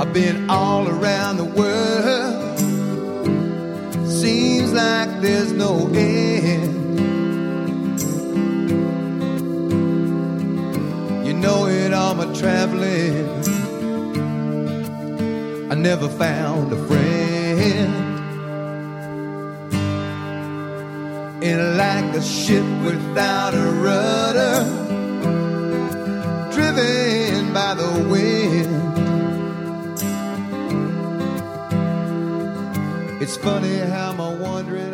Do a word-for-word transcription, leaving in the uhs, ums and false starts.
I've been all around the world. Seems like there's no end. You know it, all my traveling, I never found a friend. And like a ship without a rudder, driven by the wind. It's funny how my wandering